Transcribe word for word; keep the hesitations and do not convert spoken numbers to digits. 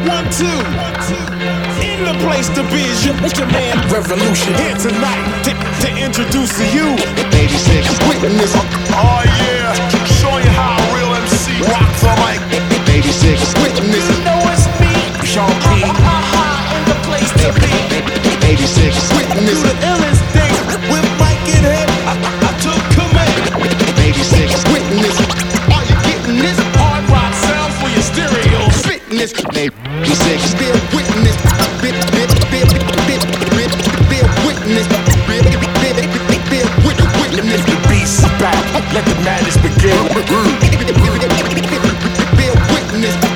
One, two. In the place to be is your, it's your man Revolution here tonight to, to introduce to you eighty-six Witness. Oh yeah, showing you how a real M C rocks the mic. eighty-six Witness. You know it's me, Sean P. In the place to be. eighty-six Witness. Do the illest thing with Mike and him. I, I, I took command. eighty-six Witness. Are you getting this? Hard rock sound for your stereos. Fitness. eighty-six Bear witness. Bear, bear, bear, bear, bear, bear witness. Bear, bear, bear witness. The beast is back. Let the madness begin. Bear witness.